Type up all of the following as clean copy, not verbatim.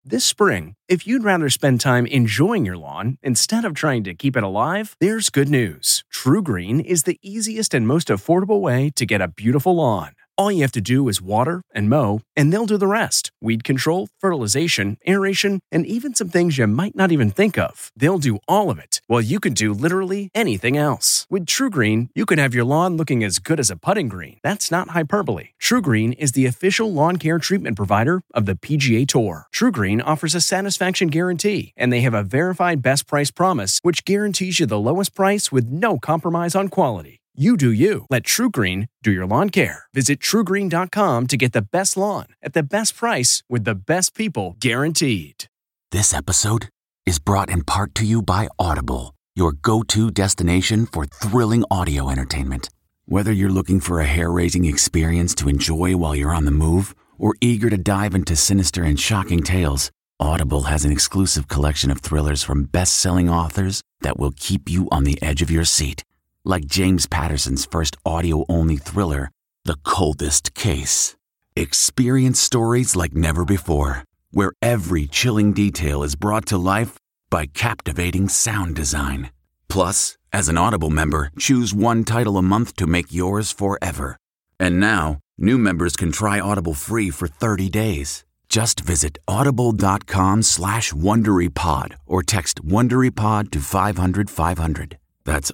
This spring, if you'd rather spend time enjoying your lawn instead of trying to keep it alive, there's good news. TruGreen is the easiest and most affordable way to get a beautiful lawn. All you have to do is water and mow, and they'll do the rest. Weed control, fertilization, aeration, and even some things you might not even think of. They'll do all of it, while you can do literally anything else. With TruGreen, you can have your lawn looking as good as a putting green. That's not hyperbole. TruGreen is the official lawn care treatment provider of the PGA Tour. TruGreen offers a satisfaction guarantee, and they have a verified best price promise, which guarantees you the lowest price with no compromise on quality. You do you. Let TruGreen do your lawn care. Visit TruGreen.com to get the best lawn at the best price with the best people guaranteed. This episode is brought in part to you by Audible, your go-to destination for thrilling audio entertainment. Whether you're looking for a hair-raising experience to enjoy while you're on the move or eager to dive into sinister and shocking tales, Audible has an exclusive collection of thrillers from best-selling authors that will keep you on the edge of your seat. Like James Patterson's first audio-only thriller, The Coldest Case. Experience stories like never before, where every chilling detail is brought to life by captivating sound design. Plus, as an Audible member, choose one title a month to make yours forever. And now, new members can try Audible free for 30 days. Just visit audible.com/WonderyPod or text WonderyPod to 500-500. That's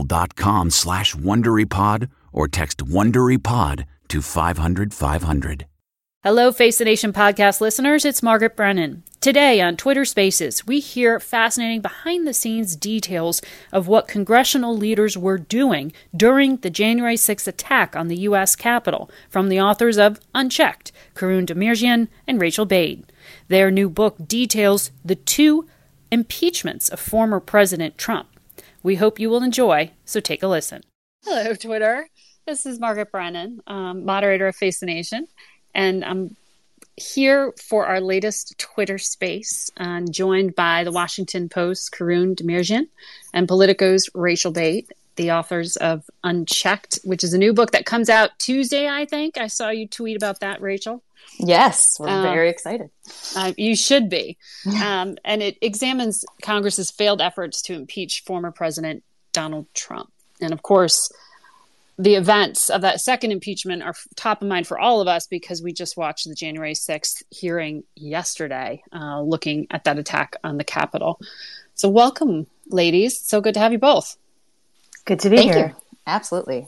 audible.com/WonderyPod or text WonderyPod to 500-500. Hello, Face the Nation podcast listeners. It's Margaret Brennan. Today on Twitter Spaces, we hear fascinating behind-the-scenes details of what congressional leaders were doing during the January 6th attack on the U.S. Capitol from the authors of Unchecked, Karun Demirjian and Rachel Bade. Their new book details the two impeachments of former President Trump. We hope you will enjoy, so take a listen. Hello, Twitter. This is Margaret Brennan, moderator of Face the Nation, and I'm here for our latest Twitter space, joined by the Washington Post's Karun Demirjian and Politico's Rachel Bade, the authors of Unchecked, which is a new book that comes out Tuesday, I think. I saw you tweet about that, Rachel. Yes, we're very excited. You should be. And it examines Congress's failed efforts to impeach former President Donald Trump. And of course, the events of that second impeachment are top of mind for all of us because we just watched the January 6th hearing yesterday, looking at that attack on the Capitol. So welcome, ladies. So good to have you both. Good to be here. Thank you. Absolutely.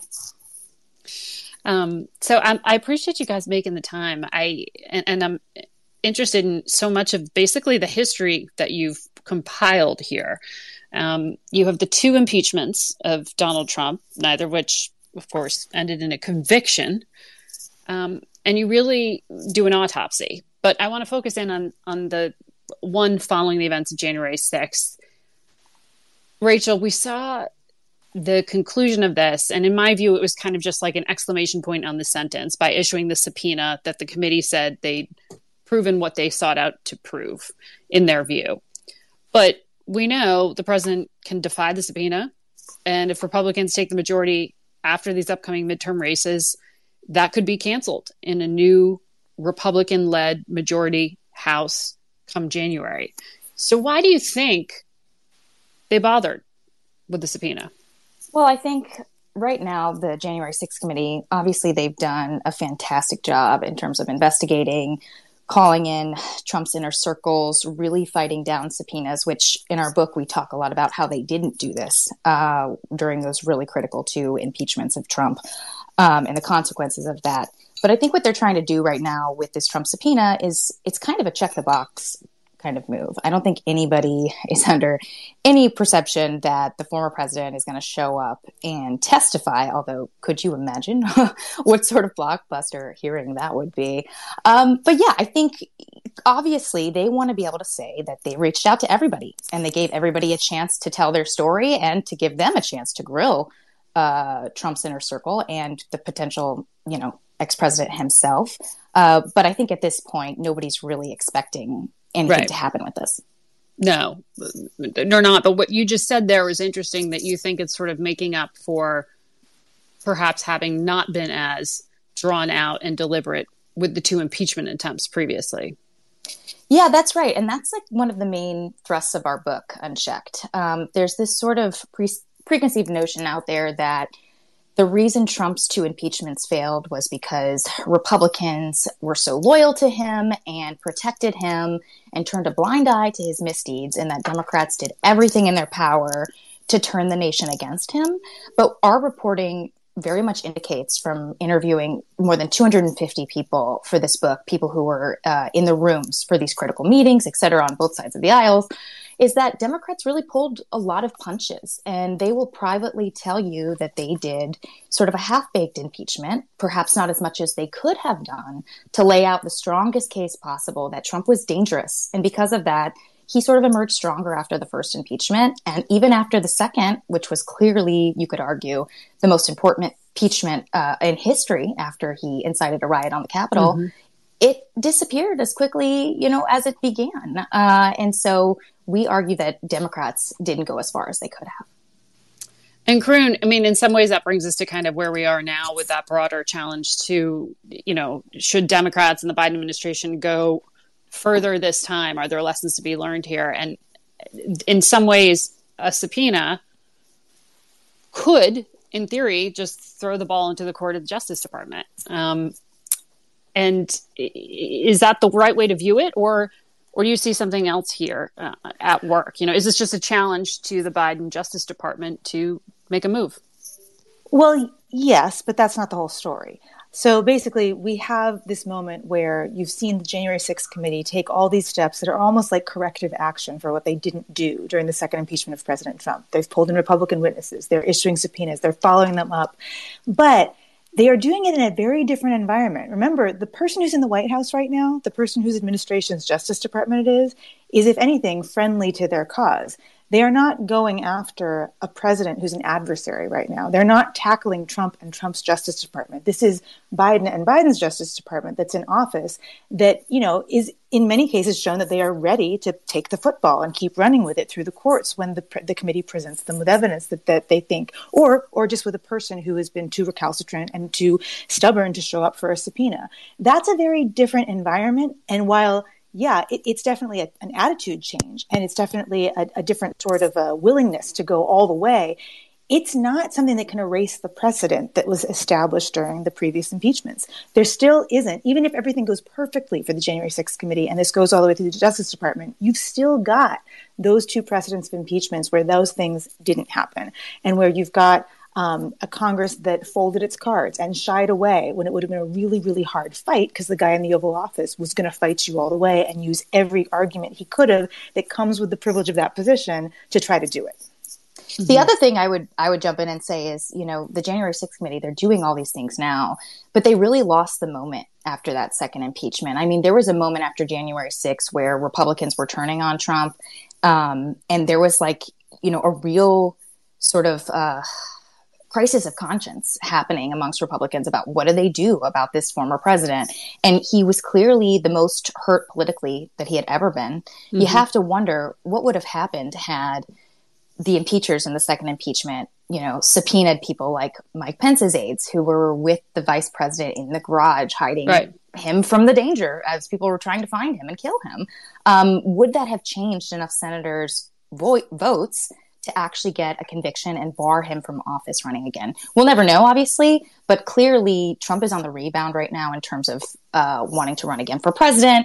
So I appreciate you guys making the time. And I'm interested in so much of basically the history that you've compiled here. You have the two impeachments of Donald Trump, neither of which, of course, ended in a conviction. And you really do an autopsy. But I want to focus in on the one following the events of January 6th. Rachel, we saw the conclusion of this, and in my view, it was kind of just like an exclamation point on the sentence by issuing the subpoena that the committee said they'd proven what they sought out to prove in their view. But we know the president can defy the subpoena, and if Republicans take the majority after these upcoming midterm races, that could be canceled in a new Republican-led majority House come January. So why do you think they bothered with the subpoena? Well, I think right now the January 6th committee, obviously they've done a fantastic job in terms of investigating, calling in Trump's inner circles, really fighting down subpoenas, which in our book we talk a lot about how they didn't do this during those really critical two impeachments of Trump and the consequences of that. But I think what they're trying to do right now with this Trump subpoena is it's kind of a check the box kind of move. I don't think anybody is under any perception that the former president is going to show up and testify, although could you imagine what sort of blockbuster hearing that would be? But yeah, I think obviously they want to be able to say that they reached out to everybody and they gave everybody a chance to tell their story and to give them a chance to grill Trump's inner circle and the potential, ex-president himself. But I think at this point, nobody's really expecting anything to happen with this. No, they're not. But what you just said there was interesting, that you think it's sort of making up for perhaps having not been as drawn out and deliberate with the two impeachment attempts previously. Yeah, that's right. And that's like one of the main thrusts of our book, Unchecked. There's this sort of preconceived notion out there that the reason Trump's two impeachments failed was because Republicans were so loyal to him and protected him and turned a blind eye to his misdeeds, and that Democrats did everything in their power to turn the nation against him. But our reporting very much indicates, from interviewing more than 250 people for this book, people who were in the rooms for these critical meetings, et cetera, on both sides of the aisles, is that Democrats really pulled a lot of punches, and they will privately tell you that they did sort of a half-baked impeachment, perhaps not as much as they could have done, to lay out the strongest case possible that Trump was dangerous. And because of that, he sort of emerged stronger after the first impeachment. And even after the second, which was clearly, you could argue, the most important impeachment in history after he incited a riot on the Capitol, it disappeared as quickly, as it began. And so we argue that Democrats didn't go as far as they could have. And Karun, I mean, in some ways that brings us to kind of where we are now with that broader challenge to, should Democrats and the Biden administration go further this time? Are there lessons to be learned here? And in some ways, a subpoena could, in theory, just throw the ball into the court of the Justice Department. And is that the right way to view it? Or do you see something else here at work? Is this just a challenge to the Biden Justice Department to make a move? Well, yes, but that's not the whole story. So basically, we have this moment where you've seen the January 6th committee take all these steps that are almost like corrective action for what they didn't do during the second impeachment of President Trump. They've pulled in Republican witnesses. They're issuing subpoenas. They're following them up. But they are doing it in a very different environment. Remember, the person who's in the White House right now, the person whose administration's Justice Department it is, if anything, friendly to their cause. They are not going after a president who's an adversary right now. They're not tackling Trump and Trump's Justice Department. This is Biden and Biden's Justice Department that's in office that, is in many cases shown that they are ready to take the football and keep running with it through the courts when the committee presents them with evidence that they think, or just with a person who has been too recalcitrant and too stubborn to show up for a subpoena. That's a very different environment. And while it's definitely an attitude change, and it's definitely a different sort of a willingness to go all the way. It's not something that can erase the precedent that was established during the previous impeachments. There still isn't, even if everything goes perfectly for the January 6th committee and this goes all the way through the Justice Department, you've still got those two precedents of impeachments where those things didn't happen, and where you've got a Congress that folded its cards and shied away when it would have been a really, really hard fight because the guy in the Oval Office was going to fight you all the way and use every argument he could have that comes with the privilege of that position to try to do it. The other thing I would jump in and say is, the January 6th committee, they're doing all these things now, but they really lost the moment after that second impeachment. I mean, there was a moment after January 6th where Republicans were turning on Trump, and there was a real sort of crisis of conscience happening amongst Republicans about what do they do about this former president. And he was clearly the most hurt politically that he had ever been. You have to wonder what would have happened had the impeachers in the second impeachment, subpoenaed people like Mike Pence's aides who were with the vice president in the garage hiding him from the danger as people were trying to find him and kill him. Would that have changed enough senators' votes to actually get a conviction and bar him from office running again? We'll never know, obviously, but clearly Trump is on the rebound right now in terms of wanting to run again for president.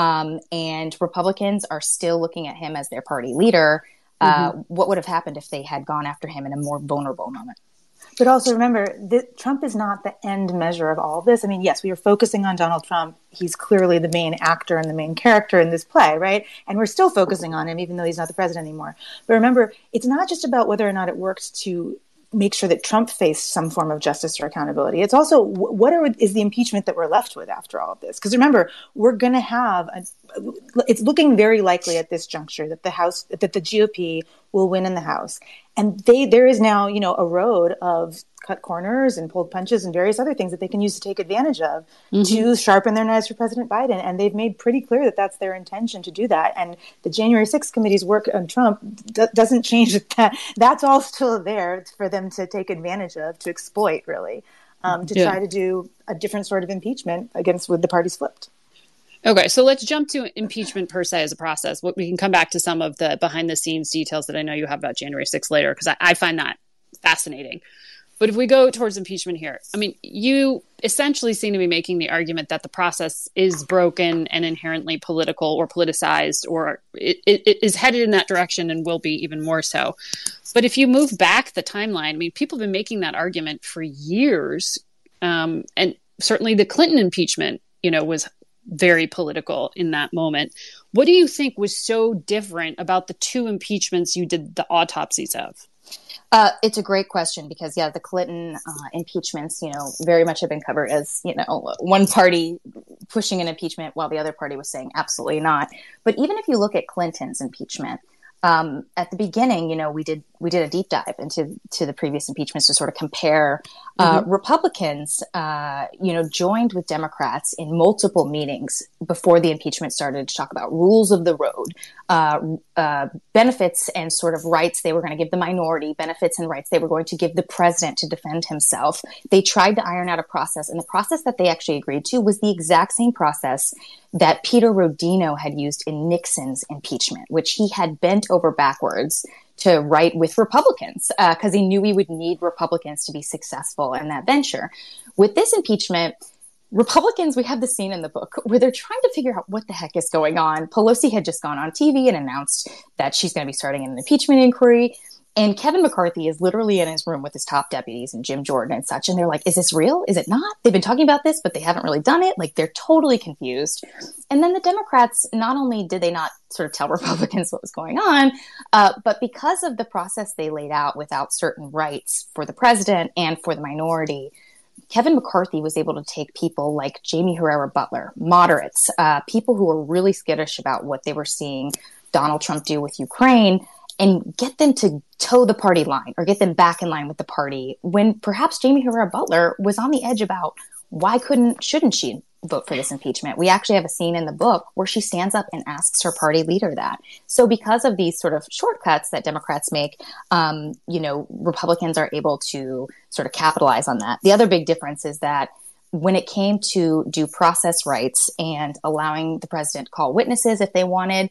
And Republicans are still looking at him as their party leader. What would have happened if they had gone after him in a more vulnerable moment? But also remember that Trump is not the end measure of all of this. I mean, yes, we are focusing on Donald Trump. He's clearly the main actor and the main character in this play, right? And we're still focusing on him, even though he's not the president anymore. But remember, it's not just about whether or not it works to make sure that Trump faced some form of justice or accountability. It's also is the impeachment that we're left with after all of this. Because remember, we're going to have it's looking very likely at this juncture that the GOP will win in the House. And there is now, a road of cut corners and pulled punches and various other things that they can use to take advantage of to sharpen their knives for President Biden. And they've made pretty clear that that's their intention to do that. And the January 6th committee's work on Trump doesn't change that. That's all still there for them to take advantage of, to exploit, really, try to do a different sort of impeachment with the parties flipped. Okay, so let's jump to impeachment per se as a process. We can come back to some of the behind the scenes details that I know you have about January 6th later, because I find that fascinating. But if we go towards impeachment here, I mean, you essentially seem to be making the argument that the process is broken and inherently political or politicized, or it is headed in that direction and will be even more so. But if you move back the timeline, I mean, people have been making that argument for years. And certainly the Clinton impeachment, was very political in that moment. What do you think was so different about the two impeachments you did the autopsies of? It's a great question because, the Clinton impeachments, very much have been covered as, one party pushing an impeachment while the other party was saying absolutely not. But even if you look at Clinton's impeachment, at the beginning, we did a deep dive into the previous impeachments to sort of compare. Republicans, joined with Democrats in multiple meetings before the impeachment started to talk about rules of the road, benefits and sort of rights they were going to give the minority, benefits and rights they were going to give the president to defend himself. They tried to iron out a process, and the process that they actually agreed to was the exact same process that Peter Rodino had used in Nixon's impeachment, which he had bent over backwards to write with Republicans because he knew he would need Republicans to be successful in that venture. With this impeachment, Republicans, we have the scene in the book where they're trying to figure out what the heck is going on. Pelosi had just gone on TV and announced that she's going to be starting an impeachment inquiry. And Kevin McCarthy is literally in his room with his top deputies and Jim Jordan and such. And they're like, is this real? Is it not? They've been talking about this, but they haven't really done it. Like, they're totally confused. And then the Democrats, not only did they not sort of tell Republicans what was going on, but because of the process they laid out without certain rights for the president and for the minority, Kevin McCarthy was able to take people like Jamie Herrera Butler, moderates, people who were really skittish about what they were seeing Donald Trump do with Ukraine, and get them to toe the party line or get them back in line with the party when perhaps Jamie Herrera Butler was on the edge about shouldn't she vote for this impeachment. We actually have a scene in the book where she stands up and asks her party leader that. So because of these sort of shortcuts that Democrats make, Republicans are able to sort of capitalize on that. The other big difference is that when it came to due process rights and allowing the president to call witnesses if they wanted,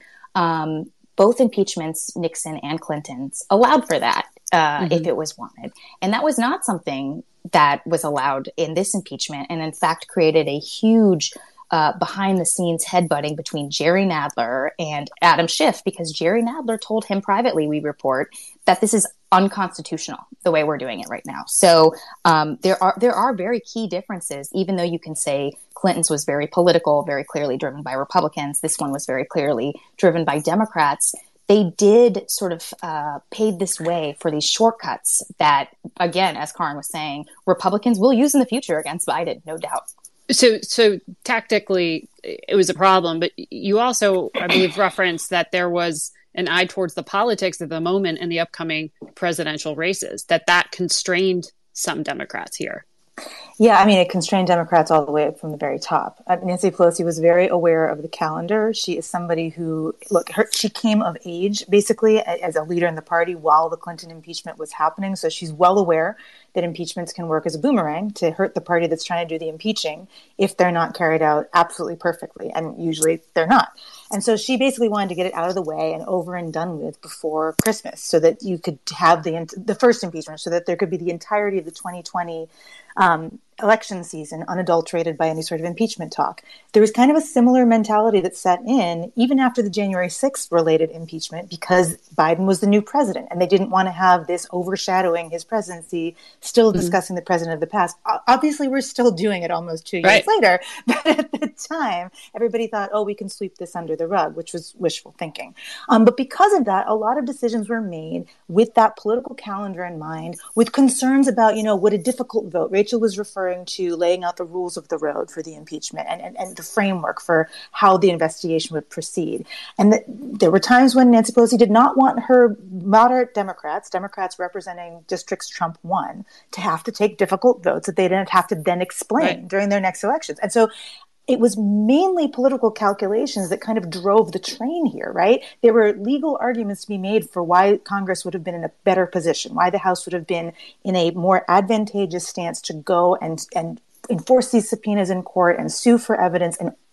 both impeachments, Nixon and Clinton's, allowed for that if it was wanted. And that was not something that was allowed in this impeachment, and in fact created a huge behind-the-scenes headbutting between Jerry Nadler and Adam Schiff, because Jerry Nadler told him privately, we report, that this is unconstitutional the way we're doing it right now. So there are very key differences, even though you can say Clinton's was very political, very clearly driven by Republicans. This one was very clearly driven by Democrats. They did sort of pave this way for these shortcuts that, again, as Karin was saying, Republicans will use in the future against Biden, no doubt. So tactically, it was a problem, but you also, I believe, referenced that there was an eye towards the politics of the moment and the upcoming presidential races, that constrained some Democrats here. Yeah, I mean, it constrained Democrats all the way up from the very top. Nancy Pelosi was very aware of the calendar. She is somebody who, she came of age, basically, as a leader in the party while the Clinton impeachment was happening. So she's well aware that impeachments can work as a boomerang to hurt the party that's trying to do the impeaching if they're not carried out absolutely perfectly. And usually they're not. And so she basically wanted to get it out of the way and over and done with before Christmas so that you could have the first impeachment, so that there could be the entirety of the 2020 election season unadulterated by any sort of impeachment talk. There was kind of a similar mentality that set in even after the January 6th related impeachment, because Biden was the new president and they didn't want to have this overshadowing his presidency, still discussing the president of the past. Obviously, we're still doing it almost 2 years later. But at the time, everybody thought, we can sweep this under the rug, which was wishful thinking. But because of that, a lot of decisions were made with that political calendar in mind, with concerns about, what a difficult vote. Rachel was referring to laying out the rules of the road for the impeachment and the framework for how the investigation would proceed. And there were times when Nancy Pelosi did not want her moderate Democrats representing districts Trump won, to have to take difficult votes that they didn't have to then explain during their next elections. And so it was mainly political calculations that kind of drove the train here, right? There were legal arguments to be made for why Congress would have been in a better position, why the House would have been in a more advantageous stance to go and enforce these subpoenas in court and sue for evidence and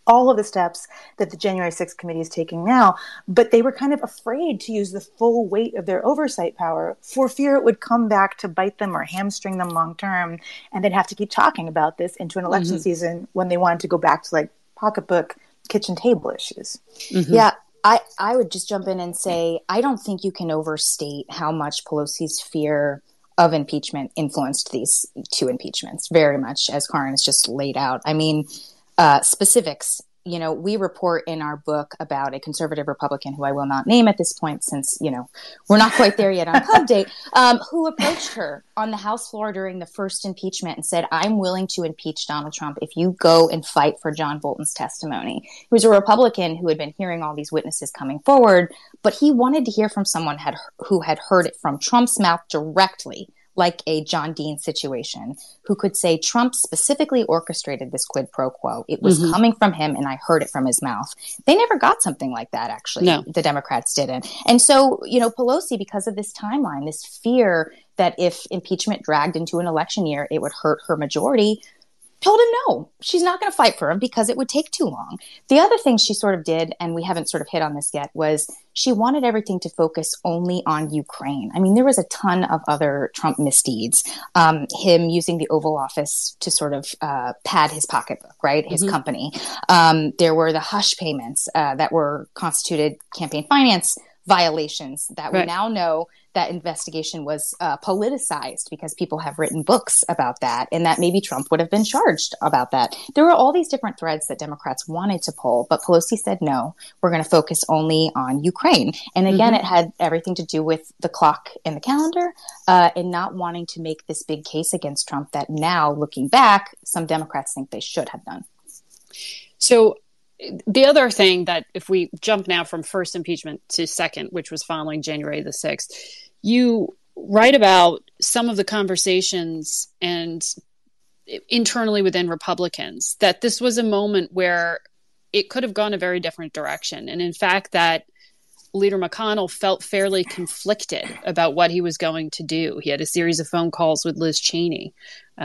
all of the steps that the January 6th committee is taking now, but they were kind of afraid to use the full weight of their oversight power for fear it would come back to bite them or hamstring them long term. And they'd have to keep talking about this into an election season when they wanted to go back to like pocketbook, kitchen table issues. Yeah. I would just jump in and say, I don't think you can overstate how much Pelosi's fear of impeachment influenced these two impeachments very much, as Karin has just laid out. I mean, specifics, you know, we report in our book about a conservative Republican who I will not name at this point since, you know, we're not quite there yet on pub date, who approached her on the House floor during the first impeachment and said, I'm willing to impeach Donald Trump if you go and fight for John Bolton's testimony. He was a Republican who had been hearing all these witnesses coming forward, but he wanted to hear from someone who had heard it from Trump's mouth directly, like a John Dean situation, who could say Trump specifically orchestrated this quid pro quo. It was coming from him and I heard it from his mouth. They never got something like that, actually. No. The Democrats didn't. And so, you know, Pelosi, because of this timeline, this fear that if impeachment dragged into an election year, it would hurt her majority, told him no, she's not going to fight for him because it would take too long. The other thing she sort of did, and we haven't sort of hit on this yet, was she wanted everything to focus only on Ukraine. I mean, there was a ton of other Trump misdeeds. Him using the Oval Office to sort of pad his pocketbook, right? His company. There were the hush payments that were constituted campaign finance violations that we now know that investigation was politicized because people have written books about that, and that maybe Trump would have been charged about that. There were all these different threads that Democrats wanted to pull, but Pelosi said, no, we're going to focus only on Ukraine. And again, it had everything to do with the clock and the calendar and not wanting to make this big case against Trump that now, looking back, some Democrats think they should have done. So the other thing that if we jump now from first impeachment to second, which was following January the 6th, you write about some of the conversations and internally within Republicans that this was a moment where it could have gone a very different direction. And in fact, that Leader McConnell felt fairly conflicted about what he was going to do. He had a series of phone calls with Liz Cheney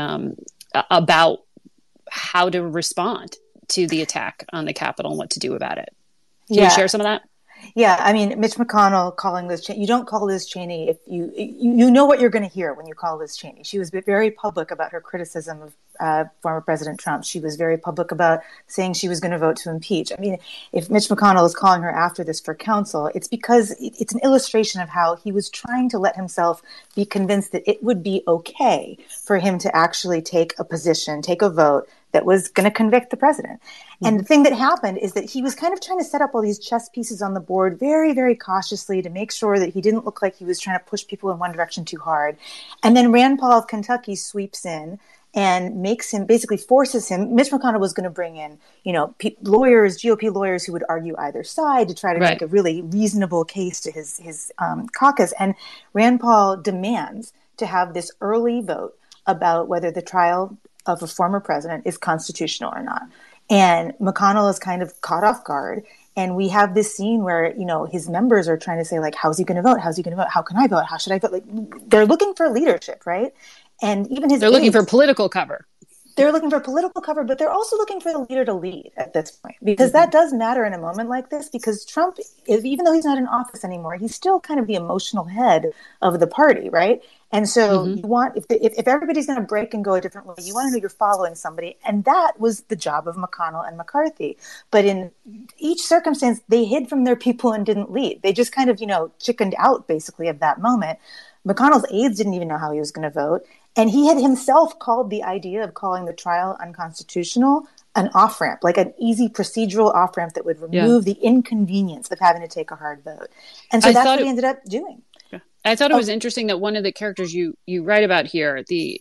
about how to respond to the attack on the Capitol and what to do about it. Can you share some of that? Yeah, I mean, Mitch McConnell calling Liz Cheney, you don't call Liz Cheney if you know what you're going to hear when you call Liz Cheney. She was very public about her criticism of former President Trump. She was very public about saying she was going to vote to impeach. I mean, if Mitch McConnell is calling her after this for counsel, it's because it's an illustration of how he was trying to let himself be convinced that it would be okay for him to actually take a position, take a vote that was going to convict the president. And the thing that happened is that he was kind of trying to set up all these chess pieces on the board very, very cautiously to make sure that he didn't look like he was trying to push people in one direction too hard. And then Rand Paul of Kentucky sweeps in and makes him, basically forces him. Mitch McConnell was going to bring in, lawyers, GOP lawyers who would argue either side to try to make a really reasonable case to his caucus. And Rand Paul demands to have this early vote about whether the trial of a former president is constitutional or not. And McConnell is kind of caught off guard. And we have this scene where, his members are trying to say, like, how's he going to vote? How's he going to vote? How can I vote? How should I vote? Like, they're looking for leadership, right? And even they're looking for political cover. They're looking for political cover, but they're also looking for the leader to lead at this point, because that does matter in a moment like this, because Trump, even though he's not in office anymore, he's still kind of the emotional head of the party, right? And so you want, if everybody's going to break and go a different way, you want to know you're following somebody. And that was the job of McConnell and McCarthy. But in each circumstance, they hid from their people and didn't lead. They just kind of, chickened out basically of that moment. McConnell's aides didn't even know how he was going to vote. And he had himself called the idea of calling the trial unconstitutional an off-ramp, like an easy procedural off-ramp that would remove the inconvenience of having to take a hard vote. And so that's what he ended up doing. I thought it was interesting that one of the characters you write about here, the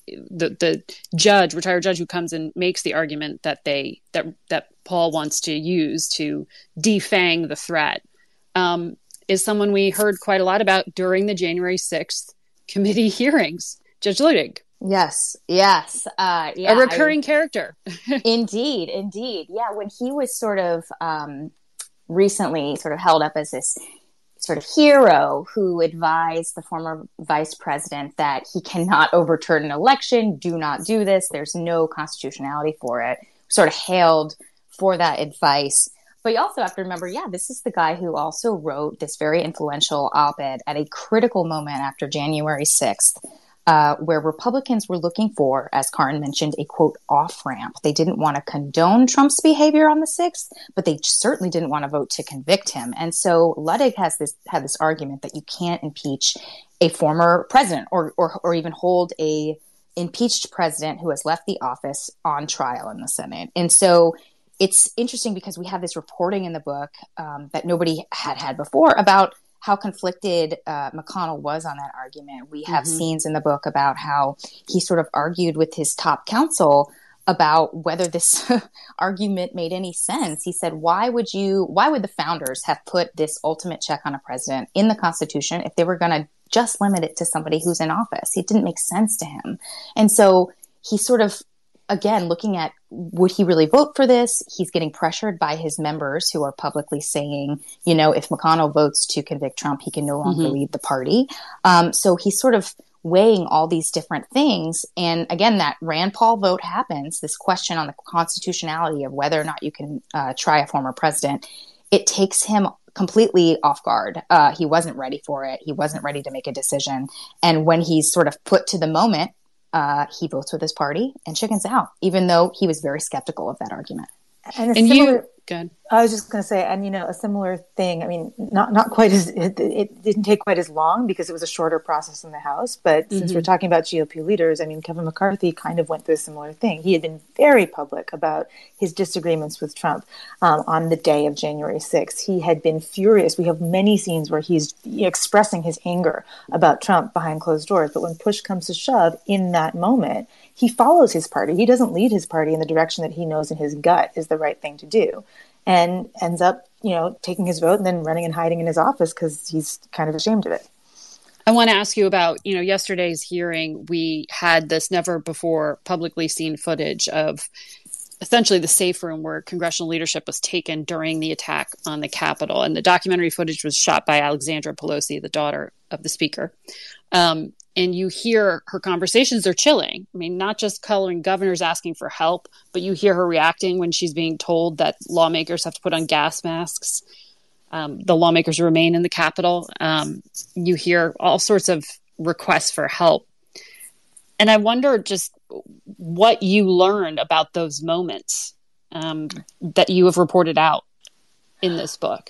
judge, retired judge who comes and makes the argument that that Paul wants to use to defang the threat, is someone we heard quite a lot about during the January 6th committee hearings, Judge Luttig. Yes. A recurring character. Indeed. Yeah, when he was sort of recently sort of held up as this sort of hero who advised the former vice president that he cannot overturn an election, do not do this, there's no constitutionality for it, sort of hailed for that advice. But you also have to remember, this is the guy who also wrote this very influential op-ed at a critical moment after January 6th, where Republicans were looking for, as Karin mentioned, a quote off-ramp. They didn't want to condone Trump's behavior on the 6th, but they certainly didn't want to vote to convict him. And so Luttig had this argument that you can't impeach a former president or even hold a impeached president who has left the office on trial in the Senate. And so it's interesting because we have this reporting in the book that nobody had before about how conflicted McConnell was on that argument. We have scenes in the book about how he sort of argued with his top counsel about whether this argument made any sense. He said, why would the founders have put this ultimate check on a president in the Constitution if they were going to just limit it to somebody who's in office? It didn't make sense to him. And so he sort of, again, looking at, would he really vote for this? He's getting pressured by his members who are publicly saying, if McConnell votes to convict Trump, he can no longer lead the party. So he's sort of weighing all these different things. And again, that Rand Paul vote happens, this question on the constitutionality of whether or not you can try a former president. It takes him completely off guard. He wasn't ready for it. He wasn't ready to make a decision. And when he's sort of put to the moment, he votes with his party and chickens out, even though he was very skeptical of that argument. Good. I was just going to say, and a similar thing. I mean, not quite as it didn't take quite as long because it was a shorter process in the House. But since we're talking about GOP leaders, I mean, Kevin McCarthy kind of went through a similar thing. He had been very public about his disagreements with Trump on the day of January 6th. He had been furious. We have many scenes where he's expressing his anger about Trump behind closed doors. But when push comes to shove, in that moment, he follows his party. He doesn't lead his party in the direction that he knows in his gut is the right thing to do, and ends up, taking his vote and then running and hiding in his office because he's kind of ashamed of it. I want to ask you about, yesterday's hearing. We had this never before publicly seen footage of essentially the safe room where congressional leadership was taken during the attack on the Capitol. And the documentary footage was shot by Alexandra Pelosi, the daughter of the speaker. And you hear her conversations are chilling. I mean, not just coloring governors asking for help, but you hear her reacting when she's being told that lawmakers have to put on gas masks. The lawmakers remain in the Capitol. You hear all sorts of requests for help. And I wonder just what you learned about those moments that you have reported out in this book.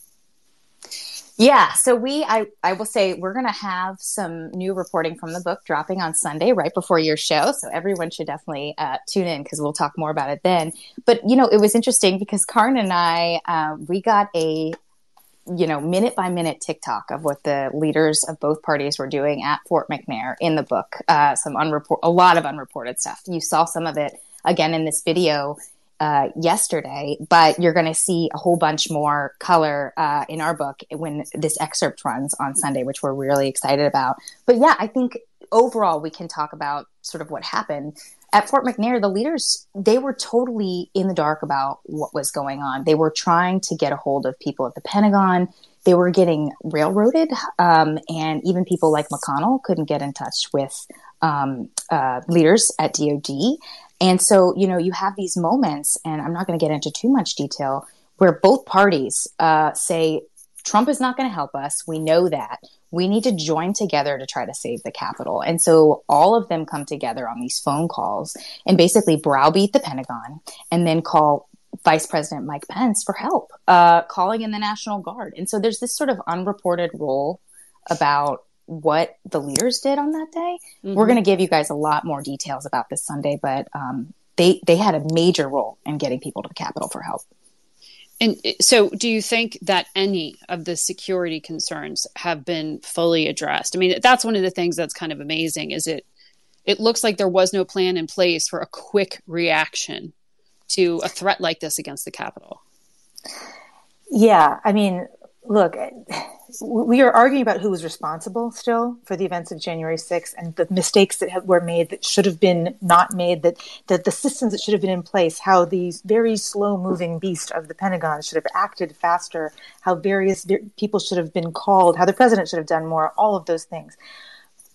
Yeah, so I will say we're going to have some new reporting from the book dropping on Sunday right before your show. So everyone should definitely tune in because we'll talk more about it then. But, it was interesting because Karin and I, we got a, minute by minute TikTok of what the leaders of both parties were doing at Fort McNair in the book. A lot of unreported stuff. You saw some of it again in this video yesterday, but you're going to see a whole bunch more color in our book when this excerpt runs on Sunday, which we're really excited about. But yeah, I think overall we can talk about sort of what happened. At Fort McNair, the leaders, they were totally in the dark about what was going on. They were trying to get a hold of people at the Pentagon. They were getting railroaded, and even people like McConnell couldn't get in touch with leaders at DOD. And so, you have these moments, and I'm not going to get into too much detail, where both parties say, Trump is not going to help us. We know that. We need to join together to try to save the Capitol. And so all of them come together on these phone calls and basically browbeat the Pentagon and then call Vice President Mike Pence for help, calling in the National Guard. And so there's this sort of unreported role about what the leaders did on that day. Mm-hmm. We're going to give you guys a lot more details about this Sunday, but they had a major role in getting people to the Capitol for help. And so do you think that any of the security concerns have been fully addressed? I mean, that's one of the things that's kind of amazing is it looks like there was no plan in place for a quick reaction to a threat like this against the Capitol. Yeah, I mean, look, we are arguing about who was responsible still for the events of January 6th and the mistakes that were made that should have been not made, that the systems that should have been in place, how these very slow-moving beast of the Pentagon should have acted faster, how various people should have been called, how the president should have done more, all of those things.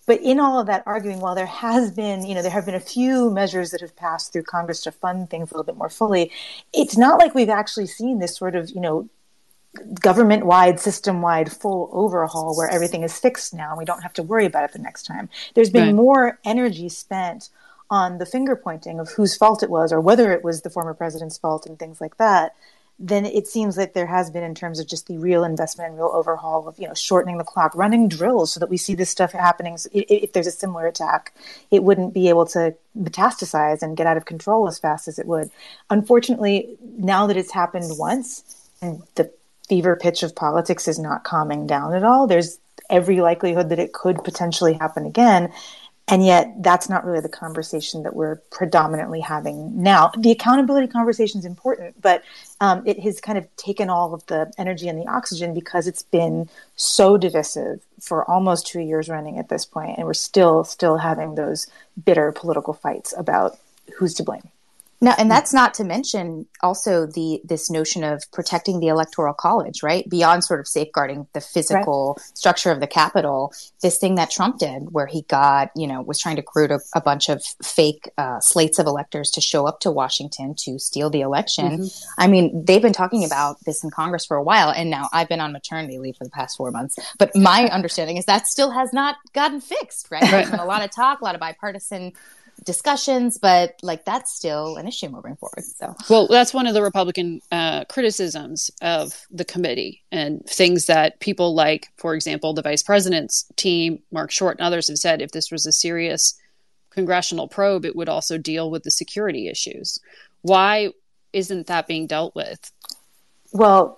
But in all of that arguing, while there has been, there have been a few measures that have passed through Congress to fund things a little bit more fully, it's not like we've actually seen this sort of, government-wide, system-wide full overhaul where everything is fixed now and we don't have to worry about it the next time. There's been more energy spent on the finger pointing of whose fault it was or whether it was the former president's fault and things like that than it seems like there has been in terms of just the real investment and real overhaul of, shortening the clock, running drills so that we see this stuff happening. So if there's a similar attack, it wouldn't be able to metastasize and get out of control as fast as it would. Unfortunately, now that it's happened once and the fever pitch of politics is not calming down at all, there's every likelihood that it could potentially happen again. And yet that's not really the conversation that we're predominantly having now. The accountability conversation is important, but it has kind of taken all of the energy and the oxygen because it's been so divisive for almost 2 years running at this point, and we're still having those bitter political fights about who's to blame. Now, and that's not to mention also this notion of protecting the Electoral College, right? Beyond sort of safeguarding the physical structure of the Capitol, this thing that Trump did where he got, was trying to recruit a bunch of fake slates of electors to show up to Washington to steal the election. Mm-hmm. I mean, they've been talking about this in Congress for a while, and now I've been on maternity leave for the past 4 months. But my understanding is that still has not gotten fixed, right? There's been a lot of talk, a lot of bipartisan discussions, but that's still an issue moving forward. So, well, that's one of the Republican criticisms of the committee, and things that people like, for example, the vice president's team, Mark Short and others have said, if this was a serious congressional probe, it would also deal with the security issues. Why isn't that being dealt with? Well,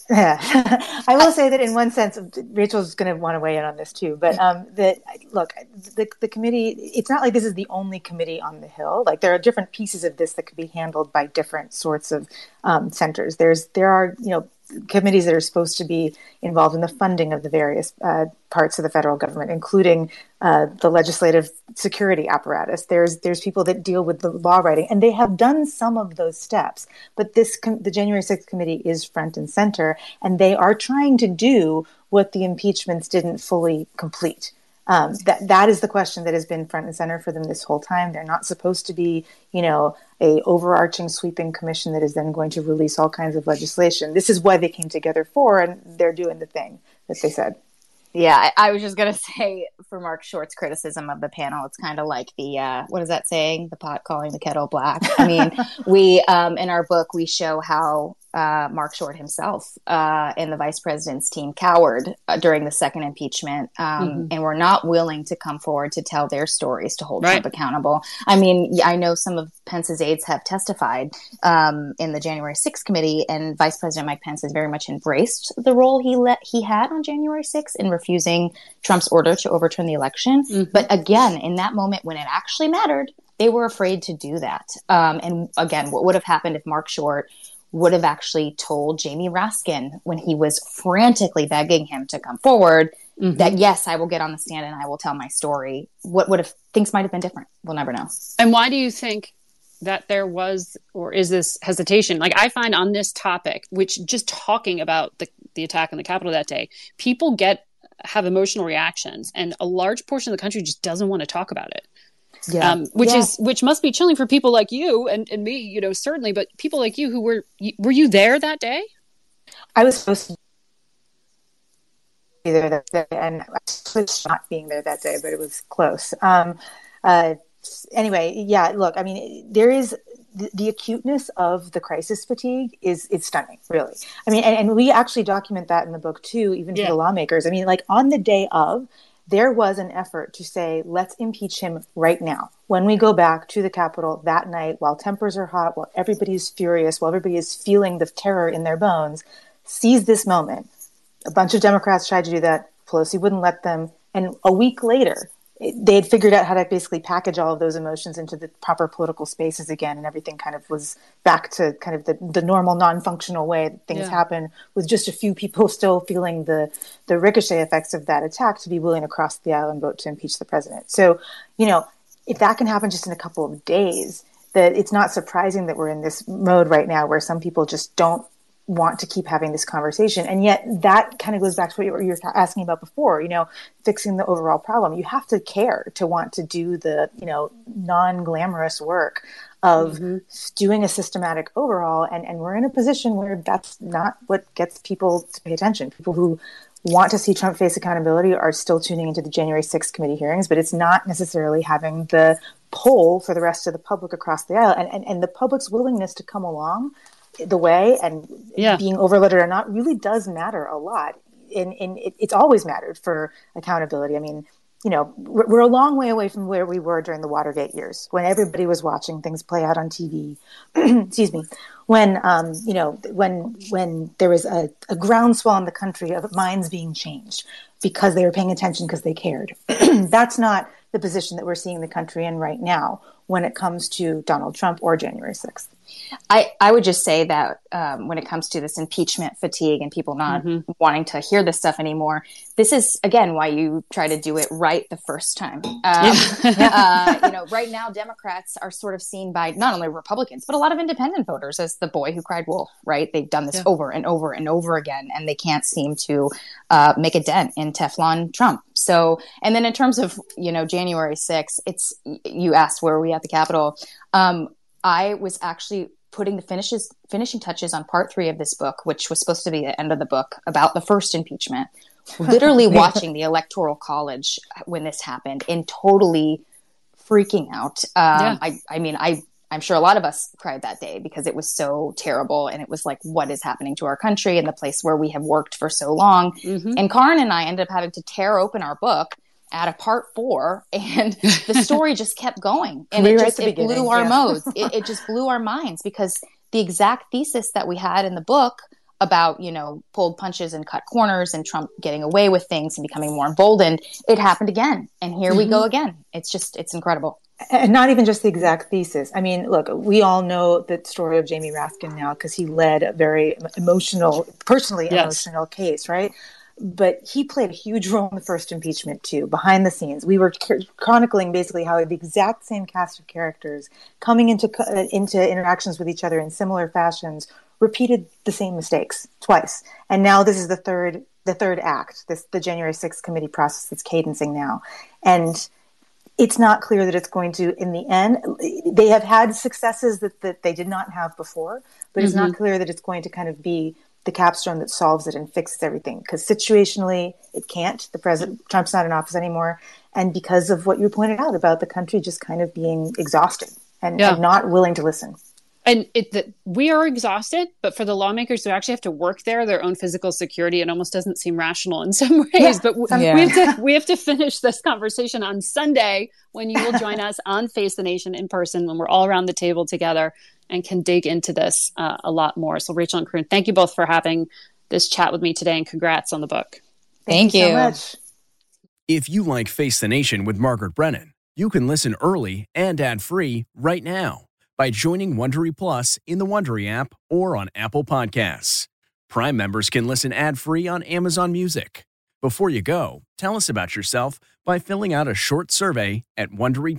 I will say that in one sense, Rachel's going to want to weigh in on this too, but the committee, it's not like this is the only committee on the Hill. Like, there are different pieces of this that could be handled by different sorts of centers. There are committees that are supposed to be involved in the funding of the various parts of the federal government, including the legislative security apparatus. There's people that deal with the law writing, and they have done some of those steps. But the January 6th committee is front and center, and they are trying to do what the impeachments didn't fully complete. That is the question that has been front and center for them this whole time. They're not supposed to be, a overarching sweeping commission that is then going to release all kinds of legislation. This is why they came together for, and they're doing the thing that they said. Yeah, I was just going to say, for Mark Short's criticism of the panel, it's kind of like what is that saying? The pot calling the kettle black. I mean, we, in our book, we show how Mark Short himself and the vice president's team cowered during the second impeachment and were not willing to come forward to tell their stories to hold Trump accountable. I mean, I know some of Pence's aides have testified in the January 6th committee, and Vice President Mike Pence has very much embraced the role he had on January 6th in refusing Trump's order to overturn the election. Mm-hmm. But again, in that moment when it actually mattered, they were afraid to do that. And again, what would have happened if Mark Short would have actually told Jamie Raskin, when he was frantically begging him to come forward, that yes, I will get on the stand and I will tell my story. What would have, things might have been different. We'll never know. And why do you think that there was, or is this hesitation? Like, I find on this topic, which just talking about the attack on the Capitol that day, people have emotional reactions, and a large portion of the country just doesn't want to talk about it. Yeah. Which must be chilling for people like you and me, certainly, but people like you who were you there that day? I was supposed to be there that day, and I was not being there that day, but it was close. Anyway, yeah, look, I mean, there is the acuteness of the crisis fatigue is stunning, really. I mean, and we actually document that in the book too, even for the lawmakers. I mean, like, on the day of, there was an effort to say, let's impeach him right now. When we go back to the Capitol that night, while tempers are hot, while everybody is furious, while everybody is feeling the terror in their bones, seize this moment. A bunch of Democrats tried to do that. Pelosi wouldn't let them. And a week later, they had figured out how to basically package all of those emotions into the proper political spaces again, and everything kind of was back to kind of the normal, non-functional way that things happen, with just a few people still feeling the ricochet effects of that attack to be willing to cross the aisle and vote to impeach the president. So, if that can happen just in a couple of days, that it's not surprising that we're in this mode right now where some people just don't want to keep having this conversation. And yet that kind of goes back to what you were asking about before, fixing the overall problem. You have to care to want to do the, non-glamorous work of doing a systematic overhaul. And we're in a position where that's not what gets people to pay attention. People who want to see Trump face accountability are still tuning into the January 6th committee hearings, but it's not necessarily having the pull for the rest of the public across the aisle. And the public's willingness to come along the way and being overloaded or not really does matter a lot. It's always mattered for accountability. I mean, we're a long way away from where we were during the Watergate years when everybody was watching things play out on TV. Excuse me. When there was a groundswell in the country of minds being changed because they were paying attention because they cared. That's not the position that we're seeing the country in right now when it comes to Donald Trump or January 6th. I would just say that when it comes to this impeachment fatigue and people not wanting to hear this stuff anymore, this is, again, why you try to do it right the first time. Right now, Democrats are sort of seen by not only Republicans, but a lot of independent voters as the boy who cried wolf, right? They've done this over and over and over again, and they can't seem to make a dent in Teflon Trump. So, and then in terms of, January 6th, you asked where are we at the Capitol. I was actually putting the finishing touches on part 3 of this book, which was supposed to be the end of the book about the first impeachment, literally watching the Electoral College when this happened and totally freaking out. I'm sure a lot of us cried that day because it was so terrible. And it was like, what is happening to our country and the place where we have worked for so long? And Karin and I ended up having to tear open our book at a part 4, and the story just kept going, and it blew our modes. It just blew our minds because the exact thesis that we had in the book about, pulled punches and cut corners and Trump getting away with things and becoming more emboldened, it happened again. And here we go again. It's incredible. And not even just the exact thesis. I mean, look, we all know the story of Jamie Raskin now because he led a very personally emotional case, right? But he played a huge role in the first impeachment too, behind the scenes. We were chronicling basically how the exact same cast of characters coming into interactions with each other in similar fashions repeated the same mistakes twice. And now this is the third act, the January 6th committee process that's cadencing now. And it's not clear that it's going to, in the end, they have had successes that they did not have before, but it's not clear that it's going to kind of be the capstone that solves it and fixes everything. Because situationally, it can't. Trump's not in office anymore. And because of what you pointed out about the country just kind of being exhausted and not willing to listen. And we are exhausted, but for the lawmakers who actually have to work there, their own physical security, it almost doesn't seem rational in some ways. But we have to finish this conversation on Sunday when you will join us on Face the Nation in person when we're all around the table together and can dig into this a lot more. So Rachel and Karin, thank you both for having this chat with me today, and congrats on the book. Thank you so much. If you like Face the Nation with Margaret Brennan, you can listen early and ad-free right now by joining Wondery Plus in the Wondery app or on Apple Podcasts. Prime members can listen ad-free on Amazon Music. Before you go, tell us about yourself by filling out a short survey at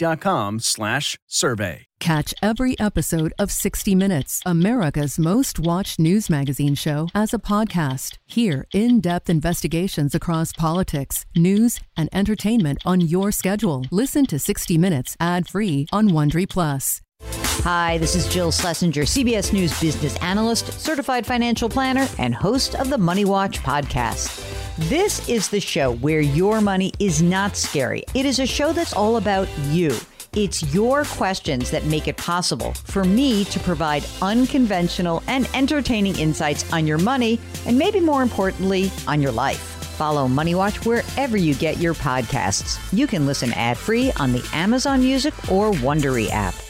Wondery.com/survey. Catch every episode of 60 Minutes, America's most watched news magazine show, as a podcast. Hear in-depth investigations across politics, news, and entertainment on your schedule. Listen to 60 Minutes ad-free on Wondery Plus. Hi, this is Jill Schlesinger, CBS News business analyst, certified financial planner, and host of the Money Watch podcast. This is the show where your money is not scary. It is a show that's all about you. It's your questions that make it possible for me to provide unconventional and entertaining insights on your money, and maybe more importantly, on your life. Follow Money Watch wherever you get your podcasts. You can listen ad-free on the Amazon Music or Wondery app.